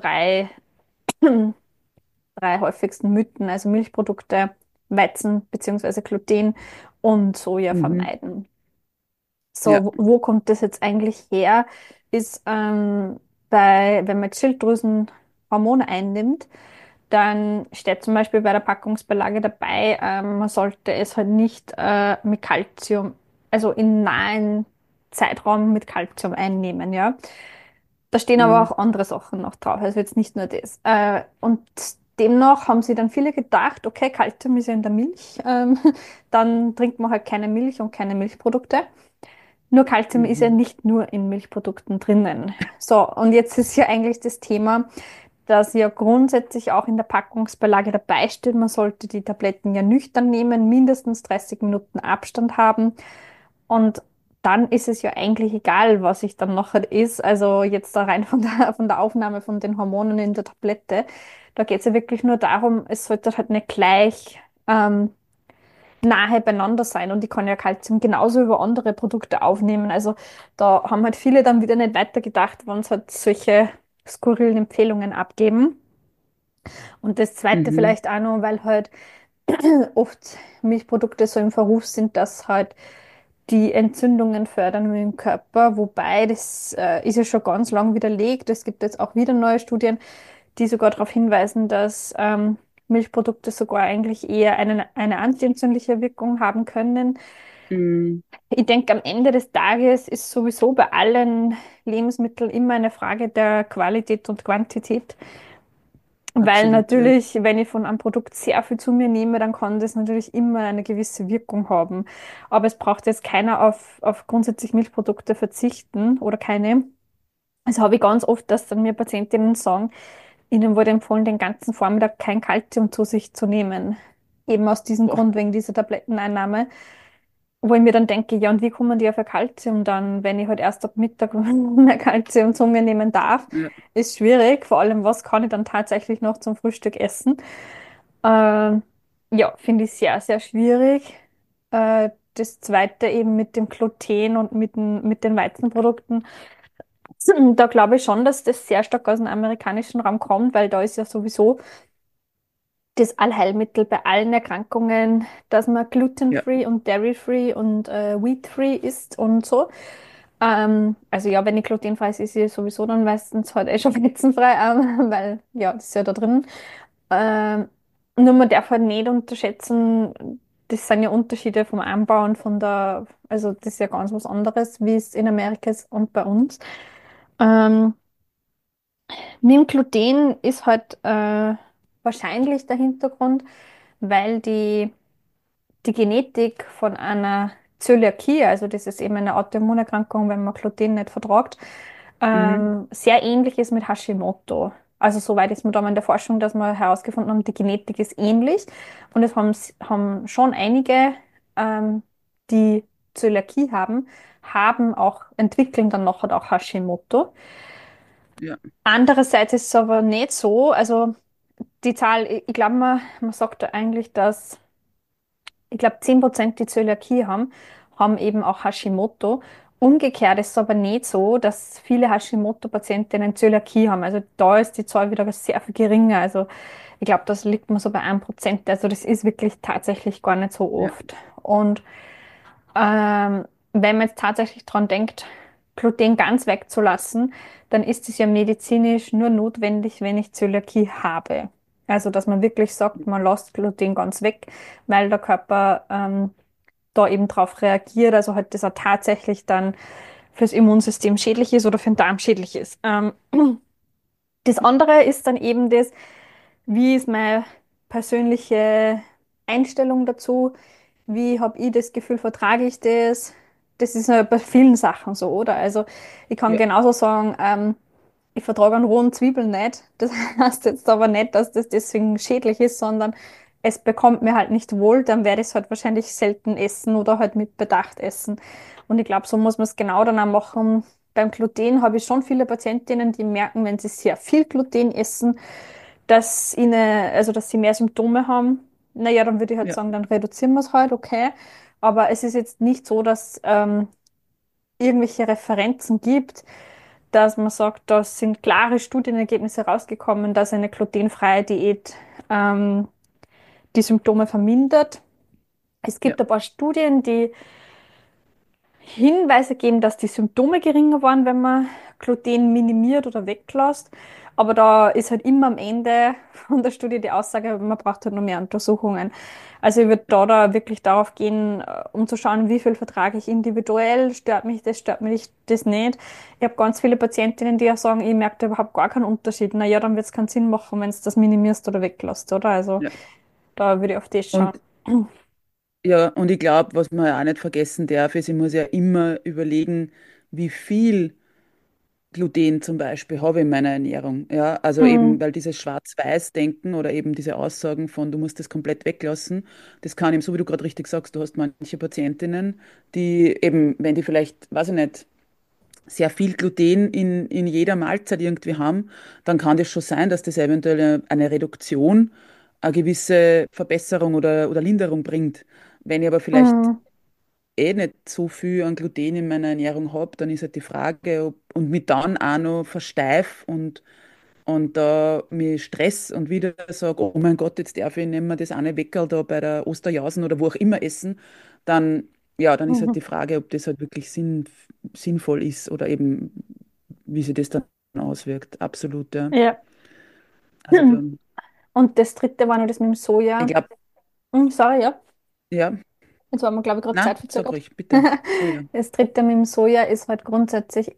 drei häufigsten Mythen, also Milchprodukte, Weizen beziehungsweise Gluten und Soja Mhm. vermeiden. So, Ja. wo kommt das jetzt eigentlich her? Ist wenn man jetzt Schilddrüsenhormone einnimmt, dann steht zum Beispiel bei der Packungsbeilage dabei, man sollte es halt nicht mit Calcium, also in nahen Zeitraum mit Calcium einnehmen, ja. Da stehen aber Mhm. auch andere Sachen noch drauf, also jetzt nicht nur das. Und demnach haben sie dann viele gedacht, okay, Calcium ist ja in der Milch, dann trinkt man halt keine Milch und keine Milchprodukte. Nur Calcium ist ja Mhm. nicht nur in Milchprodukten drinnen. So, und jetzt ist ja eigentlich das Thema, dass ja grundsätzlich auch in der Packungsbeilage dabei steht, man sollte die Tabletten ja nüchtern nehmen, mindestens 30 Minuten Abstand haben. Und dann ist es ja eigentlich egal, was ich dann noch halt ist. Also jetzt da rein von der Aufnahme von den Hormonen in der Tablette. Da geht es ja wirklich nur darum, es sollte halt nicht gleich nahe beieinander sein und ich kann ja Kalzium genauso über andere Produkte aufnehmen. Also da haben halt viele dann wieder nicht weitergedacht, wenn sie halt solche skurrilen Empfehlungen abgeben. Und das Zweite Mhm. vielleicht auch noch, weil halt oft Milchprodukte so im Verruf sind, dass halt die Entzündungen fördern im Körper, wobei das ist ja schon ganz lang widerlegt. Es gibt jetzt auch wieder neue Studien, die sogar darauf hinweisen, dass Milchprodukte sogar eigentlich eher eine antientzündliche Wirkung haben können. Mhm. Ich denke, am Ende des Tages ist sowieso bei allen Lebensmitteln immer eine Frage der Qualität und Quantität. Weil Absolut, ja. natürlich, wenn ich von einem Produkt sehr viel zu mir nehme, dann kann das natürlich immer eine gewisse Wirkung haben. Aber es braucht jetzt keiner auf grundsätzlich Milchprodukte verzichten oder keine. Also habe ich ganz oft, dass dann mir Patientinnen sagen, ihnen wurde empfohlen, den ganzen Vormittag kein Kalzium zu sich zu nehmen. Eben aus diesem Boah. Grund, wegen dieser Tabletteneinnahme. Wo ich mir dann denke, ja, und wie kommen die auf ein Kalzium dann, wenn ich halt erst ab Mittag mehr Kalzium zu mir nehmen darf? Ja. Ist schwierig. Vor allem, was kann ich dann tatsächlich noch zum Frühstück essen? Ähm, ja, finde ich sehr, sehr schwierig. Das Zweite eben mit dem Gluten und mit den Weizenprodukten. Da glaube ich schon, dass das sehr stark aus dem amerikanischen Raum kommt, weil da ist ja sowieso das Allheilmittel bei allen Erkrankungen, dass man Ja. glutenfree und dairy-free und wheat-free isst und so. Also ja, wenn ich glutenfrei ist, ist sie sowieso dann meistens halt eh schon weizenfrei, weil ja, das ist ja da drin. Ähm, Nur man darf halt nicht unterschätzen, das sind ja Unterschiede vom Anbau und also das ist ja ganz was anderes, wie es in Amerika ist und bei uns. Ähm, Mit dem Gluten ist halt wahrscheinlich der Hintergrund, weil die Genetik von einer Zöliakie, also das ist eben eine Autoimmunerkrankung, wenn man Gluten nicht vertragt, Mhm. sehr ähnlich ist mit Hashimoto. Also soweit ist man da mal in der Forschung, dass wir herausgefunden haben, die Genetik ist ähnlich. Und es haben schon einige, die Zöliakie haben auch, entwickeln dann nachher auch Hashimoto. Ja, Andererseits ist es aber nicht so, also die Zahl, ich glaube, man sagt da eigentlich, dass ich glaube, 10%, die Zöliakie haben eben auch Hashimoto. Umgekehrt ist es aber nicht so, dass viele Hashimoto-Patientinnen Zöliakie haben. Also da ist die Zahl wieder sehr viel geringer. Also ich glaube, das liegt man so bei 1%. Also das ist wirklich tatsächlich gar nicht so ja, oft. Und wenn man jetzt tatsächlich dran denkt, Gluten ganz wegzulassen, dann ist es ja medizinisch nur notwendig, wenn ich Zöliakie habe. Also, dass man wirklich sagt, man lässt Gluten ganz weg, weil der Körper da eben drauf reagiert, also halt das auch tatsächlich dann fürs Immunsystem schädlich ist oder für den Darm schädlich ist. Das andere ist dann eben das, wie ist meine persönliche Einstellung dazu? Wie habe ich das Gefühl, vertrage ich das? Das ist ja bei vielen Sachen so, oder? Also ich kann ja, genauso sagen, ich vertrage einen rohen Zwiebeln nicht. Das heißt jetzt aber nicht, dass das deswegen schädlich ist, sondern es bekommt mir halt nicht wohl, dann werde ich es halt wahrscheinlich selten essen oder halt mit Bedacht essen. Und ich glaube, so muss man es genau dann auch machen. Beim Gluten habe ich schon viele Patientinnen, die merken, wenn sie sehr viel Gluten essen, dass sie mehr Symptome haben. Naja, dann würde ich halt ja, sagen, dann reduzieren wir es halt, okay. Aber es ist jetzt nicht so, dass irgendwelche Referenzen gibt, dass man sagt, da sind klare Studienergebnisse rausgekommen, dass eine glutenfreie Diät ähm, die Symptome vermindert. Es ja, gibt ein paar Studien, die Hinweise geben, dass die Symptome geringer waren, wenn man Gluten minimiert oder weglässt. Aber da ist halt immer am Ende von der Studie die Aussage, man braucht halt noch mehr Untersuchungen. Also ich würde da wirklich darauf gehen, um zu schauen, wie viel vertrage ich individuell, stört mich das nicht. Ich habe ganz viele Patientinnen, die ja sagen, ich merke da überhaupt gar keinen Unterschied. Na ja, dann wird es keinen Sinn machen, wenn du das minimierst oder weglässt, oder? Also ja. da würde ich auf das schauen. Und ja, und ich glaube, was man ja auch nicht vergessen darf, ist, ich muss ja immer überlegen, wie viel Gluten zum Beispiel habe ich in meiner Ernährung. Ja, also eben, Mhm. weil dieses Schwarz-Weiß-Denken oder eben diese Aussagen von, du musst das komplett weglassen, das kann eben, so wie du gerade richtig sagst, du hast manche Patientinnen, die eben, wenn die vielleicht, weiß ich nicht, sehr viel Gluten in jeder Mahlzeit irgendwie haben, dann kann das schon sein, dass das eventuell eine Reduktion, eine gewisse Verbesserung oder Linderung bringt. Wenn ich aber vielleicht Mhm. nicht so viel an Gluten in meiner Ernährung habe, dann ist halt die Frage, ob und mich dann auch noch versteif und da mich Stress und wieder sage, oh mein Gott, jetzt darf ich nicht mehr das eine Weckerl da bei der Osterjausen oder wo auch immer essen, dann, ja, dann ist halt Mhm. die Frage, ob das halt wirklich sinnvoll ist oder eben, wie sich das dann auswirkt. Absolut, ja. Ja. Also da, Und das dritte war noch das mit dem ich Soja. glaube, Sorry, ja. ja, Jetzt waren wir, glaube ich, gerade na, sag zeitverzögert. ruhig, bitte. Oh ja, Das dritte mit dem Soja ist halt grundsätzlich,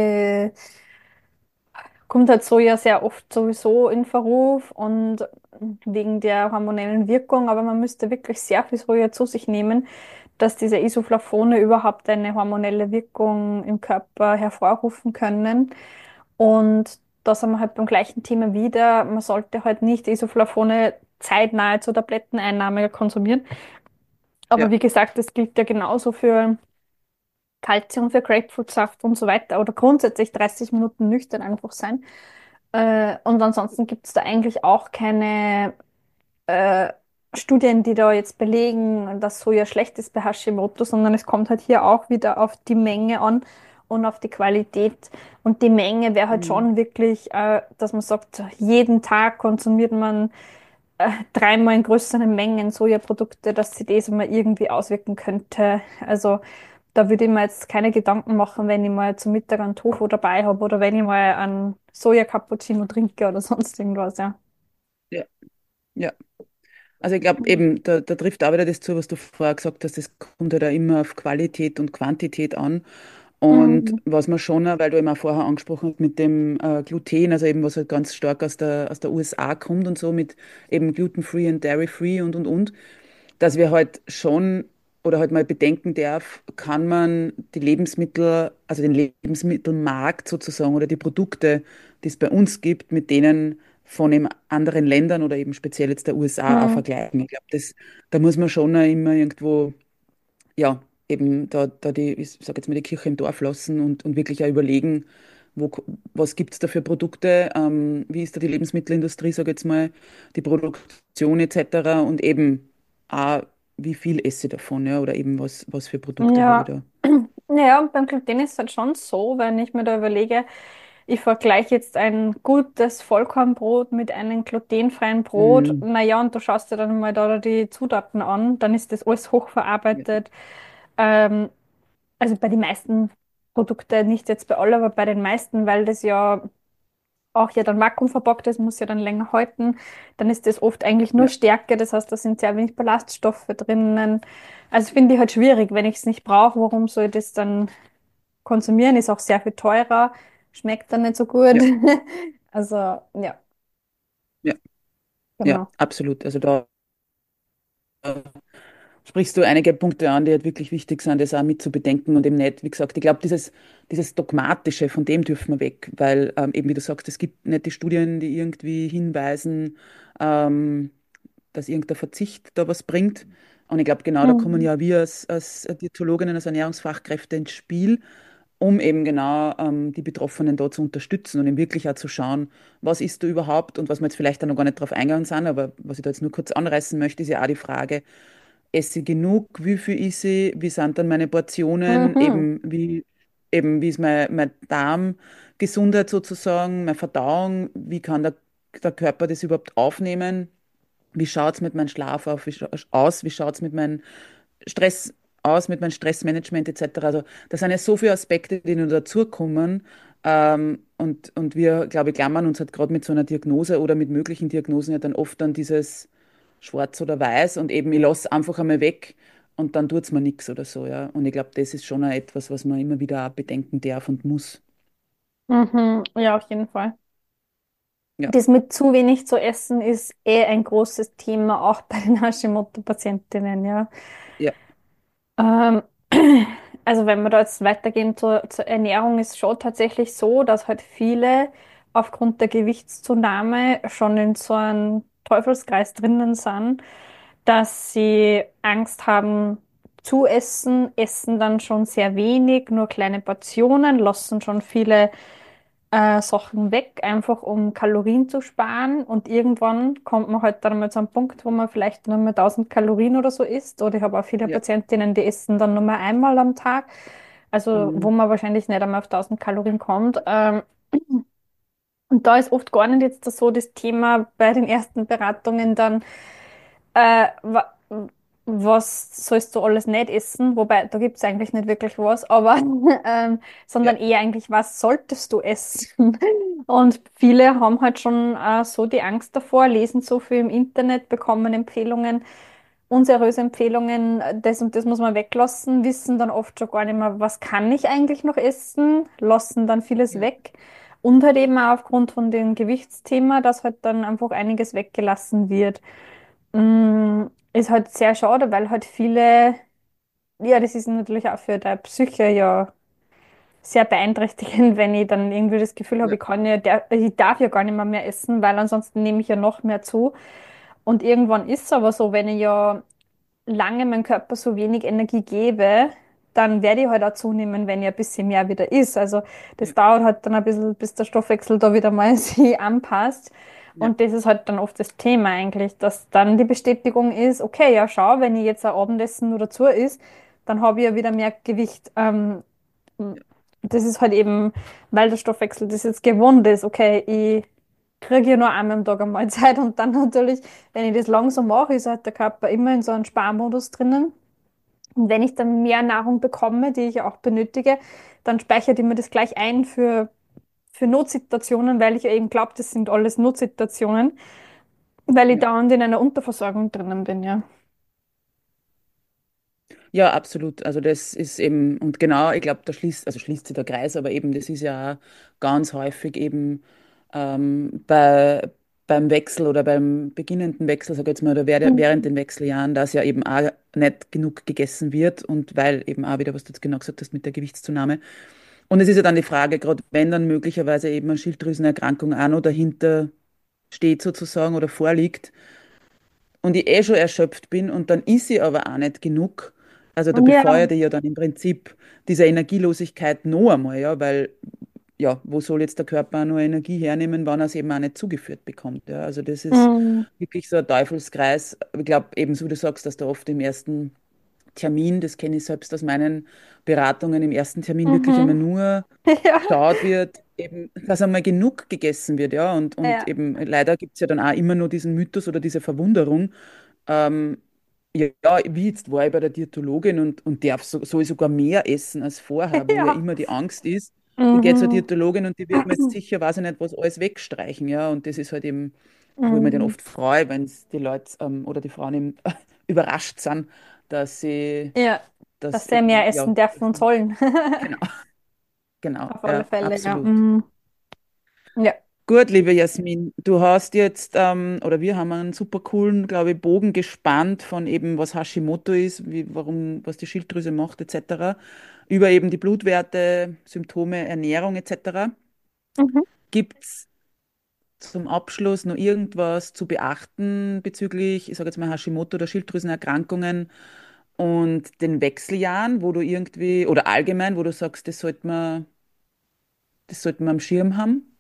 kommt halt Soja sehr oft sowieso in Verruf und wegen der hormonellen Wirkung, aber man müsste wirklich sehr viel Soja zu sich nehmen, dass diese Isoflavone überhaupt eine hormonelle Wirkung im Körper hervorrufen können. Und da sind wir halt beim gleichen Thema wieder. Man sollte halt nicht Isoflavone zeitnahe zur Tabletteneinnahme konsumieren. Aber ja, wie gesagt, das gilt ja genauso für Kalzium, für Grapefruitsaft und so weiter. Oder grundsätzlich 30 Minuten nüchtern einfach sein. Und ansonsten gibt es da eigentlich auch keine äh, Studien, die da jetzt belegen, dass Soja schlecht ist bei Hashimoto, sondern es kommt halt hier auch wieder auf die Menge an und auf die Qualität. Und die Menge wäre halt mhm, schon wirklich, dass man sagt, jeden Tag konsumiert man dreimal in größeren Mengen Sojaprodukte, dass sich das mal irgendwie auswirken könnte. Also da würde ich mir jetzt keine Gedanken machen, wenn ich mal zum Mittag einen Tofu dabei habe oder wenn ich mal einen Soja-Cappuccino trinke oder sonst irgendwas, ja. Ja, ja. Also ich glaube eben, da trifft auch wieder das zu, was du vorher gesagt hast, das kommt halt auch immer auf Qualität und Quantität an. Und Mhm. was man schon, weil du eben auch vorher angesprochen hast mit dem Gluten, also eben was halt ganz stark aus der USA kommt und so mit eben gluten-free und dairy-free und, dass wir halt schon oder halt mal bedenken darf, kann man die Lebensmittel, also den Lebensmittelmarkt sozusagen oder die Produkte, die es bei uns gibt, mit denen von den anderen Ländern oder eben speziell jetzt der USA auch Mhm. vergleichen. Ich glaube, da muss man schon auch immer irgendwo, ja, eben da die, ich sage jetzt mal, die Kirche im Dorf lassen und wirklich auch überlegen, was gibt es da für Produkte, wie ist da die Lebensmittelindustrie, sage ich jetzt mal, die Produktion etc. und eben auch, wie viel esse ich davon, ja, oder eben was für Produkte habe ich Ja, da. ja, und beim Gluten ist es halt schon so, wenn ich mir da überlege, ich vergleiche jetzt ein gutes Vollkornbrot mit einem glutenfreien Brot. Mhm. Naja, und du schaust dir dann mal da die Zutaten an, dann ist das alles Ja, hochverarbeitet. Ähm, also bei den meisten Produkten, nicht jetzt bei allen, aber bei den meisten, weil das ja auch ja dann vakuumverpackt ist, muss ja dann länger halten. Dann ist das oft eigentlich nur ja, Stärke, das heißt, da sind sehr wenig Ballaststoffe drinnen. Also finde ich halt schwierig, wenn ich es nicht brauche, warum soll ich das dann konsumieren? Ist auch sehr viel teurer, schmeckt dann nicht so gut. ja, Also ja, ja, ja, genau. absolut. Also da sprichst du einige Punkte an, die halt wirklich wichtig sind, das auch mit zu bedenken und eben nicht, wie gesagt, ich glaube, dieses Dogmatische, von dem dürfen wir weg, weil eben, wie du sagst, es gibt nicht die Studien, die irgendwie hinweisen, ähm, dass irgendein Verzicht da was bringt. Und ich glaube, genau da kommen Mhm. ja wir als Diätologinnen, als Ernährungsfachkräfte ins Spiel, um eben genau die Betroffenen da zu unterstützen und eben wirklich auch zu schauen, was ist da überhaupt und was wir jetzt vielleicht da noch gar nicht drauf eingegangen sind, aber was ich da jetzt nur kurz anreißen möchte, ist ja auch die Frage, esse ich genug, wie viel esse ich, wie sind dann meine Portionen, Mhm. eben wie ist mein Darmgesundheit sozusagen, meine Verdauung, wie kann der Körper das überhaupt aufnehmen, wie schaut es mit meinem Schlaf aus, wie schaut es mit meinem Stress aus, mit meinem Stressmanagement etc. Also da sind ja so viele Aspekte, die noch dazukommen. Und wir, glaube ich, klammern uns halt gerade mit so einer Diagnose oder mit möglichen Diagnosen ja dann oft an dieses Schwarz oder Weiß und eben ich lasse einfach einmal weg und dann tut es mir nichts oder so, ja. Und ich glaube, das ist schon auch etwas, was man immer wieder auch bedenken darf und muss. Mhm. Ja, auf jeden Fall. Ja, Das mit zu wenig zu essen ist eh ein großes Thema, auch bei den Hashimoto-Patientinnen, ja. ja, Ähm, also wenn wir da jetzt weitergehen zur Ernährung, ist schon tatsächlich so, dass halt viele aufgrund der Gewichtszunahme schon in so einem Teufelskreis drinnen sind, dass sie Angst haben zu essen, essen dann schon sehr wenig, nur kleine Portionen, lassen schon viele Sachen weg, einfach um Kalorien zu sparen. Und irgendwann kommt man halt dann mal zu einem Punkt, wo man vielleicht nur mehr 1000 Kalorien oder so isst. Oder ich habe auch viele ja. Patientinnen, die essen dann nur mal einmal am Tag. Also wo Mhm. man wahrscheinlich nicht einmal auf 1000 Kalorien kommt. Und da ist oft gar nicht jetzt so das Thema bei den ersten Beratungen dann, äh, wa was sollst du alles nicht essen? Wobei, da gibt es eigentlich nicht wirklich was, aber Ja, sondern eher eigentlich, was solltest du essen? Und viele haben halt schon so die Angst davor, lesen so viel im Internet, bekommen Empfehlungen, unseriöse Empfehlungen, das und das muss man weglassen, wissen dann oft schon gar nicht mehr, was kann ich eigentlich noch essen, lassen dann vieles ja, weg. Und halt eben auch aufgrund von dem Gewichtsthema, dass halt dann einfach einiges weggelassen wird. Ist halt sehr schade, weil halt viele, ja, das ist natürlich auch für die Psyche ja sehr beeinträchtigend, wenn ich dann irgendwie das Gefühl habe, ja, ich darf ja gar nicht mehr essen, weil ansonsten nehme ich ja noch mehr zu. Und irgendwann ist es aber so, wenn ich ja lange meinem Körper so wenig Energie gebe, dann werde ich halt auch zunehmen, wenn ich ein bisschen mehr wieder isst. Also das ja, dauert halt dann ein bisschen, bis der Stoffwechsel da wieder mal sich anpasst. ja, Und das ist halt dann oft das Thema eigentlich, dass dann die Bestätigung ist, okay, ja schau, wenn ich jetzt ein Abendessen nur dazu isst, dann habe ich ja wieder mehr Gewicht. Das ist halt eben, weil der Stoffwechsel das jetzt gewohnt ist, okay, ich kriege ja nur einmal am Tag eine Mahlzeit und dann natürlich, wenn ich das langsam mache, ist halt der Körper immer in so einem Sparmodus drinnen Und wenn ich dann mehr Nahrung bekomme, die ich auch benötige, dann speichere ich mir das gleich ein für Notsituationen, weil ich ja eben glaube, das sind alles Notsituationen, weil ich Ja. dauernd in einer Unterversorgung drinnen bin, ja. Ja, absolut. Also das ist eben, und genau, ich glaube, also schließt sich der Kreis, aber eben, das ist ja auch ganz häufig eben beim Wechsel oder beim beginnenden Wechsel, sag ich jetzt mal, oder während Mhm. den Wechseljahren, dass ja eben auch nicht genug gegessen wird und weil eben auch wieder, was du jetzt genau gesagt hast mit der Gewichtszunahme. Und es ist ja dann die Frage, gerade wenn dann möglicherweise eben eine Schilddrüsenerkrankung auch noch dahinter steht sozusagen oder vorliegt, und ich schon erschöpft bin und dann ist sie aber auch nicht genug. Also da Ja. befeuert ich ja dann im Prinzip diese Energielosigkeit noch einmal, ja, weil ja, wo soll jetzt der Körper auch nur Energie hernehmen, wenn er es eben auch nicht zugeführt bekommt. Ja? Also das ist Mhm. wirklich so ein Teufelskreis. Ich glaube, ebenso wie du sagst, dass da oft im ersten Termin, das kenne ich selbst aus meinen Beratungen, im ersten Termin wirklich einmal Mhm. nur Ja. geschaut wird, eben, dass einmal genug gegessen wird, ja. Und Ja. eben leider gibt es ja dann auch immer nur diesen Mythos oder diese Verwunderung. Ähm, ja, wie jetzt war ich bei der Diätologin und darf soll sogar mehr essen als vorher, wo ja Ja. immer die Angst ist, ich gehe zur Mhm. Diätologin und die wird mir jetzt sicher, weiß ich nicht, was alles wegstreichen, ja. Und das ist halt eben, wo ich mich dann Mhm. oft freue, wenn die Leute oder die Frauen eben überrascht sind, dass sie Ja, das dass sie mehr eben, essen ja, dürfen und sollen. genau, genau, Auf alle ja, Fälle, ja. absolut. Mhm. Ja. Gut, liebe Jasmin, du hast jetzt, oder wir haben einen super coolen, glaube ich, Bogen gespannt von eben, was Hashimoto ist, was die Schilddrüse macht, etc., über eben die Blutwerte, Symptome, Ernährung, etc. Mhm. Gibt es zum Abschluss noch irgendwas zu beachten bezüglich, ich sage jetzt mal Hashimoto oder Schilddrüsenerkrankungen und den Wechseljahren, wo du irgendwie, oder allgemein, wo du sagst, das sollte man am Schirm haben?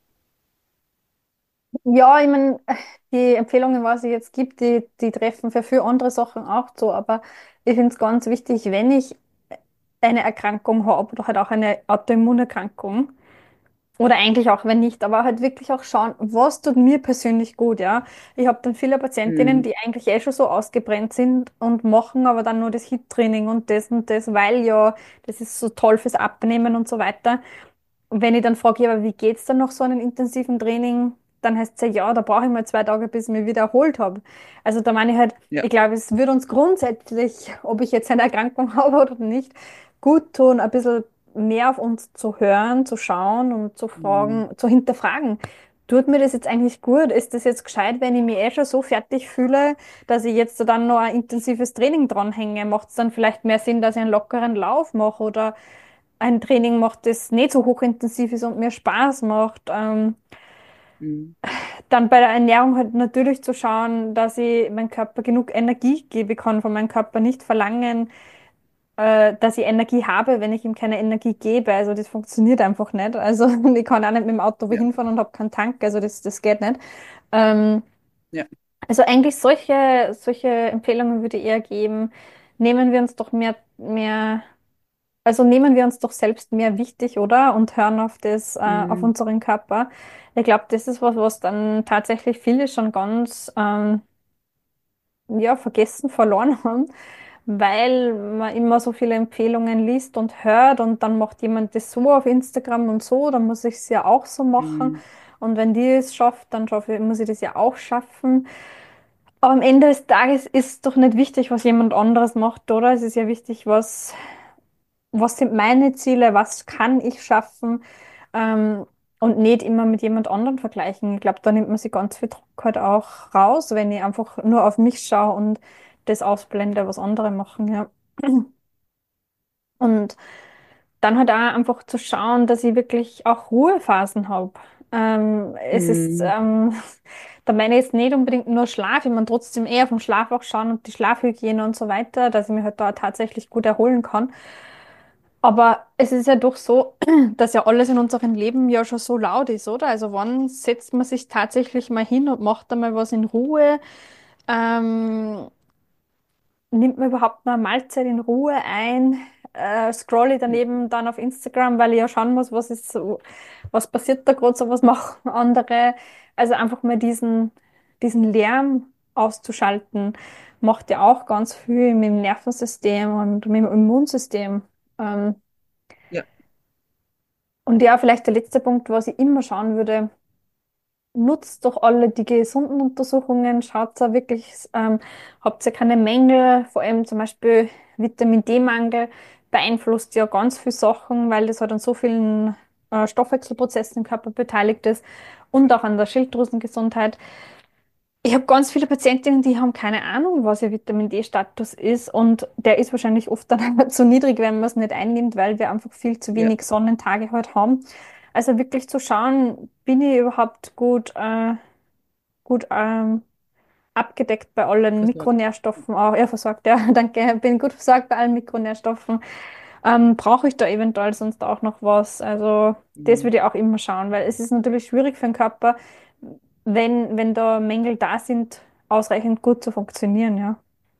Ja, ich meine, die Empfehlungen, was es jetzt gibt, die treffen für viele andere Sachen auch zu, aber ich finde es ganz wichtig, wenn ich eine Erkrankung habe oder halt auch eine Autoimmunerkrankung, oder eigentlich auch, wenn nicht, aber halt wirklich auch schauen, was tut mir persönlich gut, ja. Ich habe dann viele Patientinnen, Mhm. die eigentlich schon so ausgebrennt sind und machen aber dann nur das HIIT-Training und das, weil ja, das ist so toll fürs Abnehmen und so weiter. Und wenn ich dann frage, ja, aber wie geht's dann nach so einem intensiven Training? Dann heißt es ja, ja, da brauche ich mal 2 Tage, bis ich mich wieder erholt habe. Also da meine ich halt, Ja. ich glaube, es würde uns grundsätzlich, ob ich jetzt eine Erkrankung habe oder nicht, gut tun, ein bisschen mehr auf uns zu hören, zu schauen und zu Mhm. fragen, zu hinterfragen. Tut mir das jetzt eigentlich gut? Ist das jetzt gescheit, wenn ich mich schon so fertig fühle, dass ich jetzt dann noch ein intensives Training dranhänge? Macht es dann vielleicht mehr Sinn, dass ich einen lockeren Lauf mache oder ein Training mache, das nicht so hochintensiv ist und mir Spaß macht? Mhm. Dann bei der Ernährung halt natürlich zu schauen, dass ich meinem Körper genug Energie geben kann, von meinem Körper nicht verlangen, dass ich Energie habe, wenn ich ihm keine Energie gebe. Also das funktioniert einfach nicht. Also ich kann auch nicht mit dem Auto Ja. wohin fahren und habe keinen Tank. Also das geht nicht. Ähm, Ja. also eigentlich solche Empfehlungen würde ich eher geben. Nehmen wir uns doch also nehmen wir uns doch selbst mehr wichtig, oder? Und hören auf auf Mhm. unseren Körper. Ich glaube, das ist was, was dann tatsächlich viele schon ganz, ja, vergessen, verloren haben, weil man immer so viele Empfehlungen liest und hört und dann macht jemand das so auf Instagram und so, dann muss ich es ja auch so machen. Mhm. Und wenn die es schafft, dann muss ich das ja auch schaffen. Aber am Ende des Tages ist doch nicht wichtig, was jemand anderes macht, oder? Es ist ja wichtig, was sind meine Ziele, was kann ich schaffen, ähm, und nicht immer mit jemand anderem vergleichen. Ich glaube, da nimmt man sich ganz viel Druck halt auch raus, wenn ich einfach nur auf mich schaue und das ausblende, was andere machen, ja. Und dann halt auch einfach zu schauen, dass ich wirklich auch Ruhephasen habe. Es ist, Mhm. da meine ich jetzt nicht unbedingt nur Schlaf, ich meine trotzdem eher vom Schlaf auch schauen und die Schlafhygiene und so weiter, dass ich mich halt da tatsächlich gut erholen kann. Aber es ist ja doch so, dass ja alles in unserem Leben ja schon so laut ist, oder? Also wann setzt man sich tatsächlich mal hin und macht einmal was in Ruhe? Ähm, Nimmt man überhaupt mal eine Mahlzeit in Ruhe ein? Scrolle ich Ja. daneben dann auf Instagram, weil ich ja schauen muss, was ist so, was passiert da gerade so, was machen andere? Also einfach mal diesen Lärm auszuschalten. macht ja auch ganz viel mit dem Nervensystem und mit dem Immunsystem. Ähm, Ja, und ja, vielleicht der letzte Punkt, was ich immer schauen würde, nutzt doch alle die gesunden Untersuchungen, schaut da wirklich, habt ihr keine Mängel, vor allem zum Beispiel Vitamin D-Mangel beeinflusst ja ganz viele Sachen, weil das halt an so vielen Stoffwechselprozessen im Körper beteiligt ist und auch an der Schilddrüsengesundheit. Ich habe ganz viele Patientinnen, die haben keine Ahnung, was ihr Vitamin D-Status ist und der ist wahrscheinlich oft dann zu niedrig, wenn man es nicht einnimmt, weil wir einfach viel zu ja, wenig Sonnentage heute haben. Also wirklich zu schauen, bin ich überhaupt gut abgedeckt bei allen versorgt. Mikronährstoffen, auch ja, versorgt, ja, danke, bin gut versorgt bei allen Mikronährstoffen. Brauche ich da eventuell sonst auch noch was? Also das Mhm. würde ich auch immer schauen, weil es ist natürlich schwierig für den Körper, wenn da Mängel da sind, ausreichend gut zu funktionieren, ja.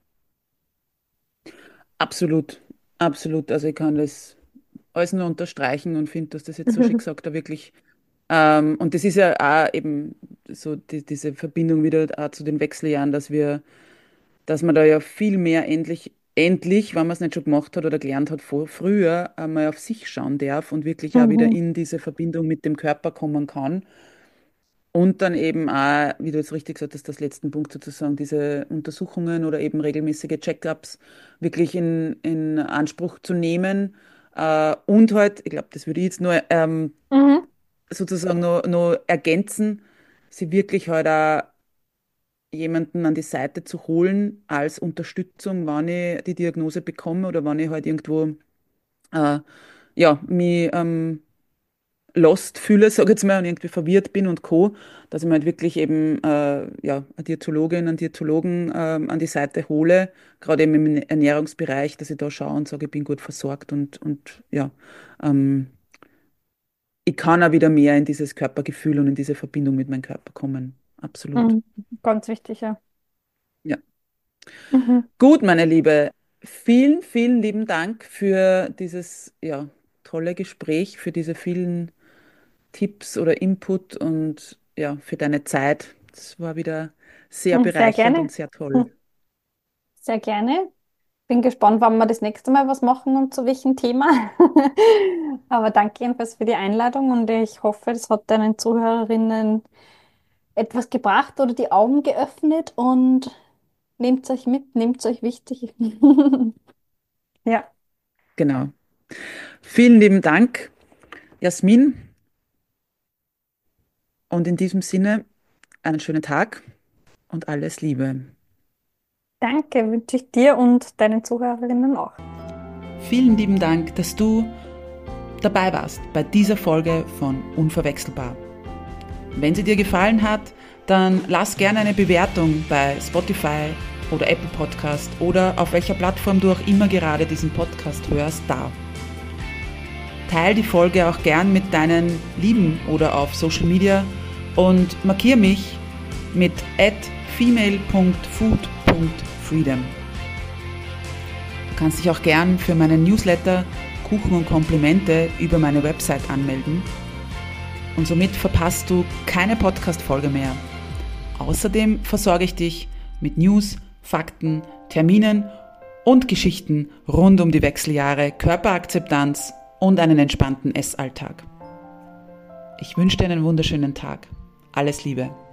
Absolut, absolut. Also ich kann das alles nur unterstreichen und finde, dass das jetzt so schick gesagt da wirklich, und das ist ja auch eben so diese Verbindung wieder auch zu den Wechseljahren, dass man da ja viel mehr endlich, wenn man es nicht schon gemacht hat oder gelernt hat früher, einmal auf sich schauen darf und wirklich auch wieder Mhm. in diese Verbindung mit dem Körper kommen kann. Und dann eben auch, wie du jetzt richtig gesagt hast, das letzten Punkt sozusagen, diese Untersuchungen oder eben regelmäßige Check-ups wirklich in Anspruch zu nehmen. Und halt, ich glaube, das würde ich jetzt nur Mhm. sozusagen noch ergänzen, sie wirklich halt auch jemanden an die Seite zu holen als Unterstützung, wenn ich die Diagnose bekomme oder wenn ich halt irgendwo äh, ja, mich lost fühle, sage ich jetzt mal, und irgendwie verwirrt bin und Co., dass ich mir halt wirklich eben ja, eine Diätologin, einen Diätologen an die Seite hole, gerade eben im Ernährungsbereich, dass ich da schaue und sage, ich bin gut versorgt und ja, ähm, ich kann auch wieder mehr in dieses Körpergefühl und in diese Verbindung mit meinem Körper kommen. Absolut. Mhm. Ganz wichtig, ja. Ja. Mhm. Gut, meine Liebe, vielen, vielen lieben Dank für dieses ja, tolle Gespräch, für diese vielen Tipps oder Input und ja, für deine Zeit. Das war wieder sehr Sehr bereichernd gerne. und sehr toll. Mhm. Sehr gerne. Bin gespannt, wann wir das nächste Mal was machen und zu welchem Thema. Aber danke jedenfalls für die Einladung und ich hoffe, das hat deinen Zuhörerinnen etwas gebracht oder die Augen geöffnet und nehmt euch mit, nehmt euch wichtig. Ja, Genau. Vielen lieben Dank, Jasmin. Und in diesem Sinne einen schönen Tag und alles Liebe. danke, wünsche ich dir und deinen Zuhörerinnen auch. Vielen lieben Dank, dass du dabei warst bei dieser Folge von Unverwechselbar. Wenn sie dir gefallen hat, dann lass gerne eine Bewertung bei Spotify oder Apple Podcast oder auf welcher Plattform du auch immer gerade diesen Podcast hörst, da. Teil die Folge auch gern mit deinen Lieben oder auf Social Media und markier mich mit @female.food.freedom. Du kannst dich auch gern für meinen Newsletter Kuchen und Komplimente über meine Website anmelden und somit verpasst du keine Podcast-Folge mehr. Außerdem versorge ich dich mit News, Fakten, Terminen und Geschichten rund um die Wechseljahre, Körperakzeptanz und einen entspannten Essalltag. Ich wünsche dir einen wunderschönen Tag. Alles Liebe.